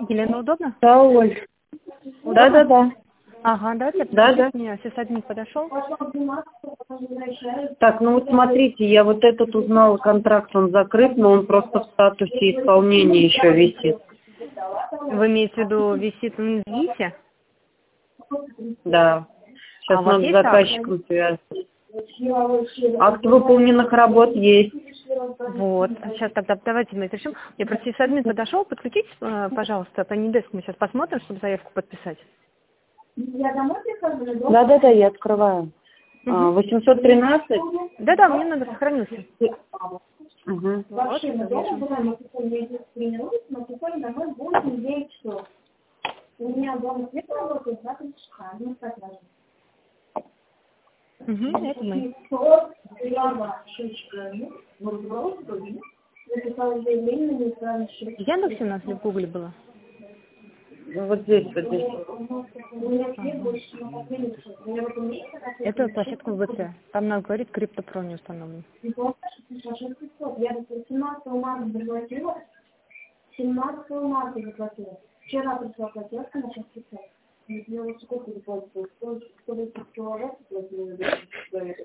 Елена, удобно? Да, Оль. Удобно? Да. Ага, давайте Да. мне сисадмин подошел. Так, ну вот смотрите, я вот этот узнала, контракт он закрыт, но он просто в статусе исполнения еще висит. Вы имеете в виду висит в ВИСе? Да. Сейчас А у вас надо с есть акт? заказчиком связаться. Акт выполненных работ есть. Вот. Сейчас тогда давайте мы это решим. Я просто сисадмин подошел, подключитесь, пожалуйста, по Нидеску мы сейчас посмотрим, чтобы заявку подписать. Да, я открываю. 813? Да, мне надо сохранился. Угу. Вот, вижу. Это мы. В Яндексе у нас или в Гугле было? Вот здесь. Это площадка ВБЦ. Там надо говорить, криптопро не установлен. 17 марта заплатила. Вчера пришла платежка на час 500. Не сделала сколько депозитов. 110 человек платила за это.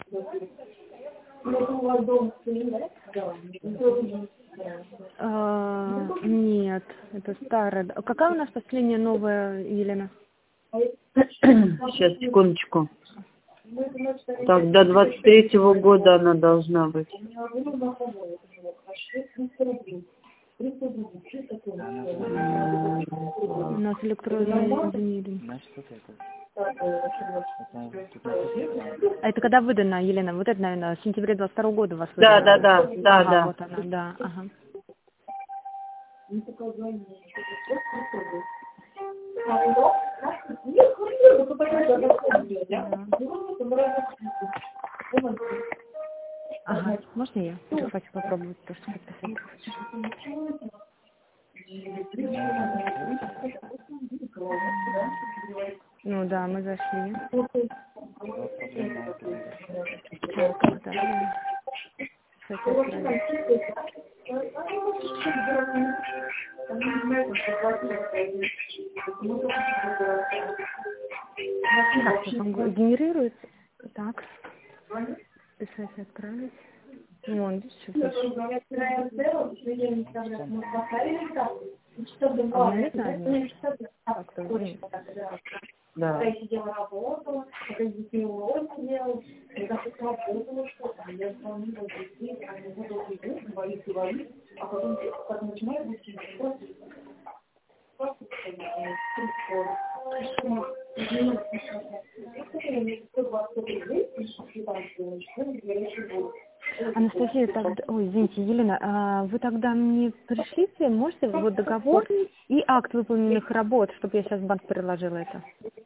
Это у вас дом стоит, да? Нет, это старая. Какая у нас последняя новая, Елена? Сейчас, секундочку. Так, до 23-го года она должна быть. У нас электронный инженеринг. А это когда выдано, Елена? Вот это, наверное, в сентябре 22 года у вас выдано. Да. Вот она, да, ага. Ага, можно я? Хватит попробовать то, что подписать хочешь. Ну да, мы зашли. Так, да. Так, потом генерируется. Так. Писать, отправить. Вон, видишь, что пишет. А у меня нет, наверное. Как-то извините. Да. Анастасия, тогда, ой, извините, Елена, вы тогда мне пришлите, можете, вот договор и акт выполненных работ, чтобы я сейчас в банк приложила это?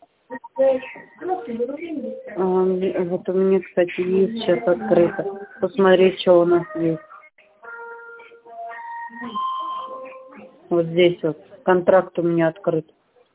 Вот у меня, кстати, есть сейчас открыто. Посмотреть, что у нас есть. Вот здесь вот. Контракт у меня открыт.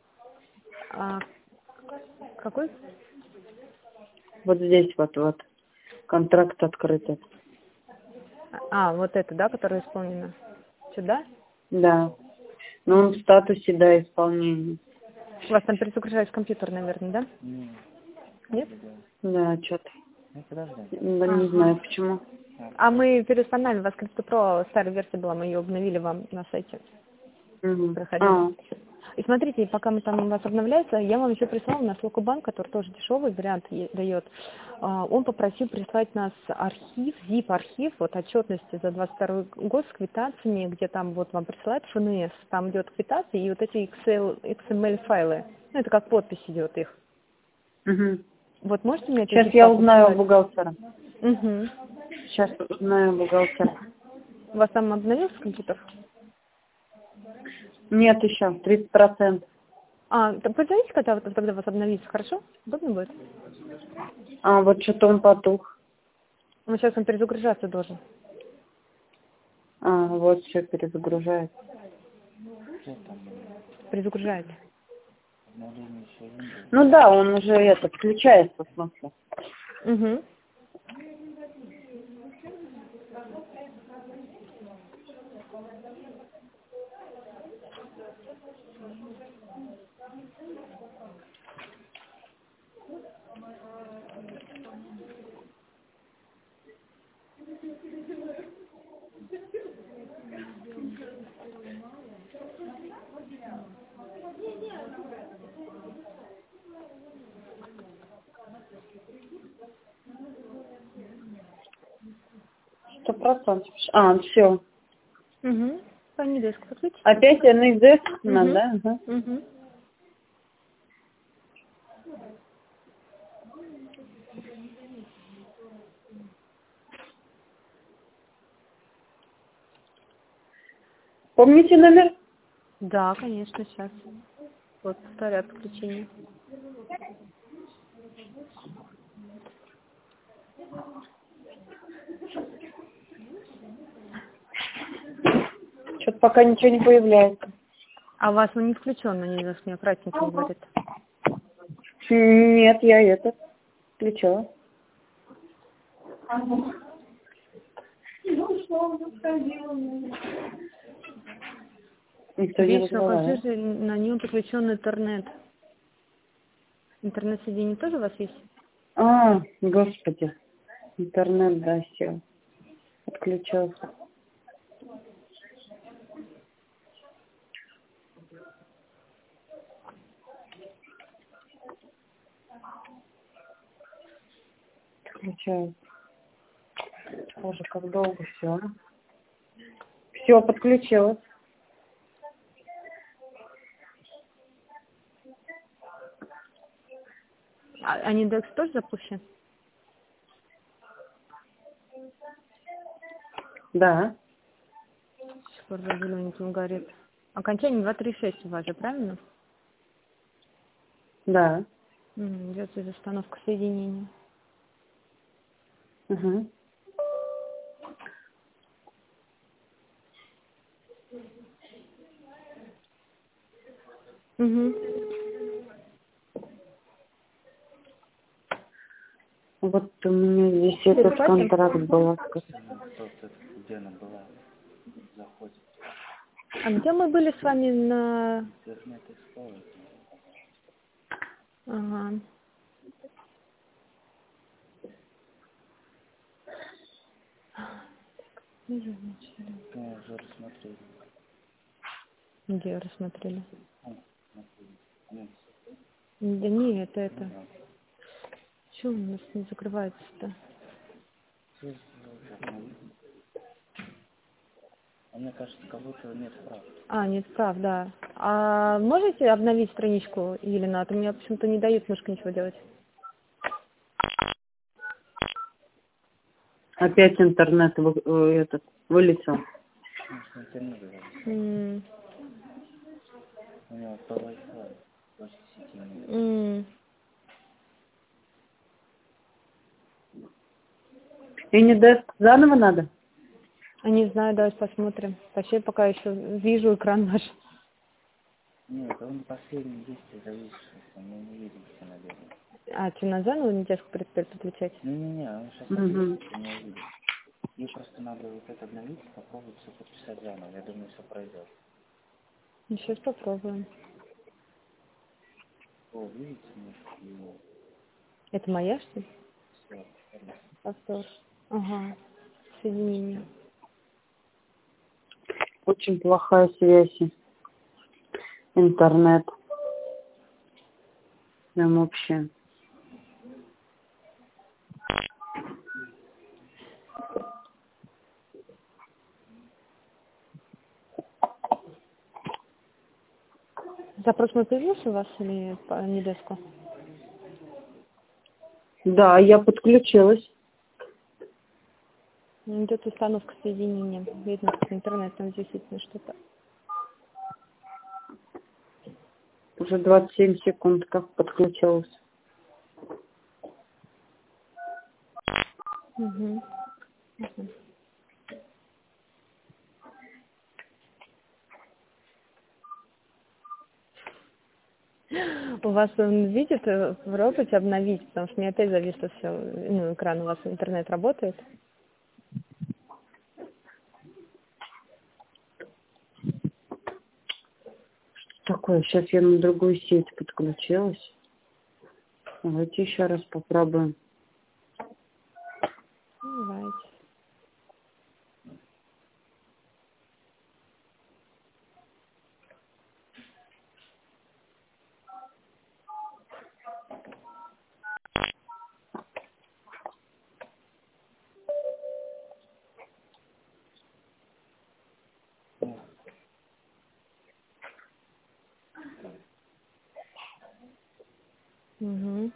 Какой? Вот здесь вот. Контракт открытый. Вот это, да, которое исполнено? Сюда? Да. Но он в статусе, да, исполнения. У вас там перезагружается компьютер, наверное, да? Нет? Да, что-то. Не знаю, почему. А мы переустанавливали, у вас криптопро старая версия была, мы ее обновили вам на сайте. Проходили. И смотрите, пока мы там у вас обновляется, я вам еще прислала наш Локобанк, который тоже дешевый вариант дает. Он попросил прислать нас архив, zip-архив, вот отчетности за 22 год с квитанциями, где там вот вам присылают ФНС, там идет квитанции и вот эти XML файлы. Ну, это как подпись идет их. Вот можете мне это? Сейчас я узнаю у бухгалтера. Сейчас узнаю у бухгалтера. У вас там обновился компьютер? Нет еще, 30%. Позвоните, когда тогда вас обновится, хорошо? Удобно будет? Вот что-то он потух. Ну, сейчас он перезагружаться должен. Вот все перезагружает. Перезагружает. Ну да, он уже включается, в смысле. %. Все. Угу. Анидеск подключите. Опять Анидеск надо, да? Ага. Угу. Помните номер? Да, конечно, сейчас. Вот, повторяю подключение. Что-то пока ничего не появляется. А у вас он не включен на Анидеск, мне красненьким говорит. Нет, я это включила. Никто не Вещь на разговаривает. компьютере, на нем подключен интернет. Интернет-соединение тоже у вас есть? А, господи. Интернет, да, сел. Отключился. Отключаю. Боже, как долго все, а? Все, подключилось. А Анидекс тоже запущен? Да. До сих пор зелененьким горит. Окончание 236 у вас же, правильно? Да. Идет установка соединения. Угу. Угу. Вот у меня здесь этот контракт был. Где она была? Заходит. А где мы были с вами на... Интернет Explorer. Ага. Вижу, начали. Мы уже рассмотрели. Где рассмотрели? Нет. Да не, это. Чего у нас не закрывается-то? А мне кажется, как будто нет прав. А, нет прав, да. А можете обновить страничку, Елена? А то мне почему-то не дает немножко ничего делать. Опять интернет вылетел. Конечно, интернет говорит. У него по Wi-Fi. Больше сети нет. И не даст заново надо? А не знаю, давайте посмотрим. Вообще пока еще вижу экран наш. Нет, он последний действие зависший. Мы не видим, что наверное. А, что, на заново не детскую подключать? Не-не-не, он сейчас определится, не увидит. Ей просто надо вот это обновить, попробовать все подписать заново. Я думаю, все пройдет. Ну, сейчас попробуем. О, видите, немножко. Это моя, что ли? Все, Повтор. Ага. Соединение. Очень плохая связь. Интернет. Прям вообще. Запрос мой появился у вас или по Анидеску? Да, я подключилась. Идет установка соединения. Видно, как интернет там действительно что-то. Уже 27 секунд как подключилась. Угу. У вас он видит в роботе обновить, потому что мне опять зависло все, ну, экран у вас, интернет работает. Такое такое? Сейчас я на другую сеть подключилась. Давайте еще раз попробуем. Давайте. Угу.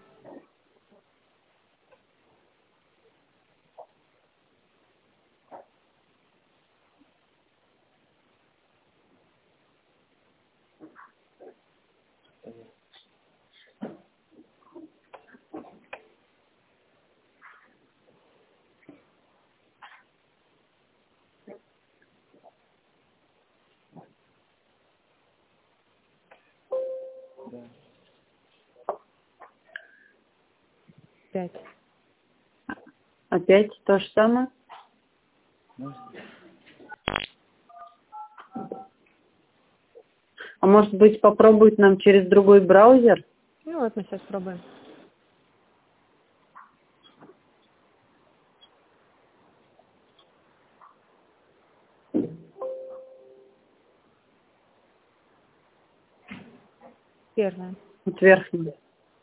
Да. 5. Опять то же самое? Можно? А может быть попробовать нам через другой браузер? Ну вот мы сейчас пробуем. Первое. Вот верхний.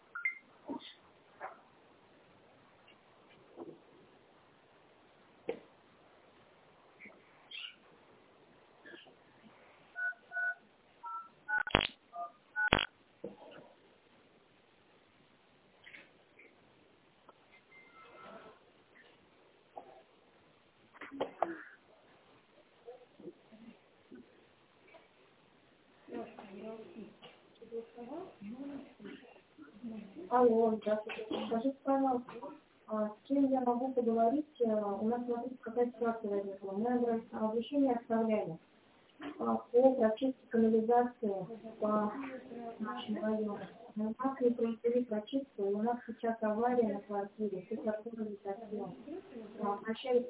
Алло, здравствуйте. Скажите, пожалуйста, с кем я могу поговорить? У нас, смотрите, какая ситуация возникла. Мы обращение оставляли по прочистке канализации по нашему району. Но у нас не произвели прочистку, и у нас сейчас авария на квартире. Температура не совсем. Обращались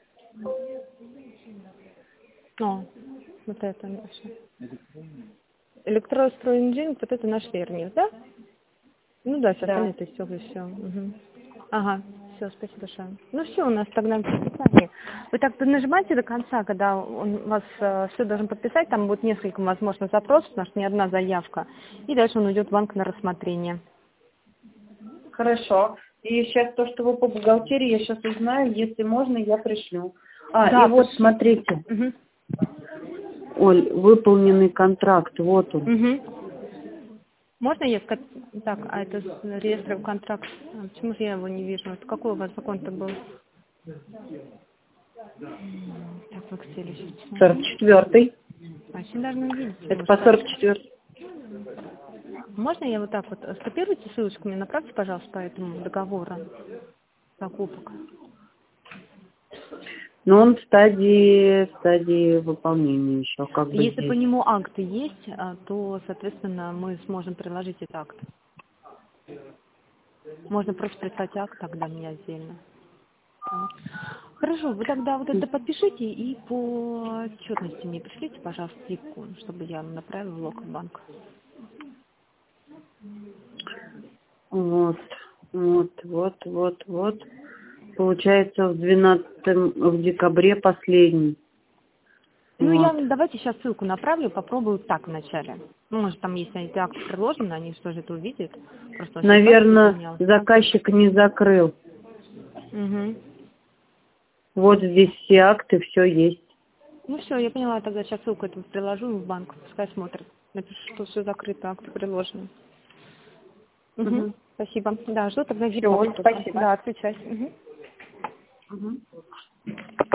О, вот это наше. Электронный? Электростройинжинг, вот это наш верник, да? Ну да, сейчас Да. они то все. Угу. Ага, все, спасибо большое. Ну все, у нас тогда подписание. Вы так нажимаете до конца, когда он вас все должен подписать, там будет несколько, возможно, запросов, потому что не одна заявка. И дальше он уйдет в банк на рассмотрение. Хорошо. И сейчас то, что вы по бухгалтерии, я сейчас узнаю. Если можно, я пришлю. Да, и вот смотрите. Угу. Оль, выполненный контракт. Вот он. Угу. Можно я сказать? Так, а это реестровый контракт. Почему же я его не вижу? Это какой у вас закон-то был? Так, в Excel сейчас. 44-й. А все должны видеть. Это по 44-й. Можно я вот так вот скопируйте ссылочку, мне направьте, пожалуйста, по этому договору покупок. Но он в стадии выполнения еще. Как бы Если здесь. по нему акты есть, то, соответственно, мы сможем приложить этот акт. Можно просто прислать акт тогда мне отдельно. Хорошо, вы тогда вот это подпишите и по отчетности мне пришлите, пожалуйста, типку, чтобы я направила в Локобанк. Вот. Получается, в декабре последний. Ну, Вот. я давайте сейчас ссылку направлю, попробую так вначале. Ну, может, там, если эти акты приложены, они что же это увидят. Просто он Наверное, заказчик не закрыл. Угу. Вот здесь все акты, все есть. Ну все, я поняла, тогда сейчас ссылку эту приложу в банк, пускай смотрят. Напишу, что все закрыто, акты приложены. Угу. Спасибо. Да, жду тогда Всё, спасибо. Да, отвечать. Угу. Угу.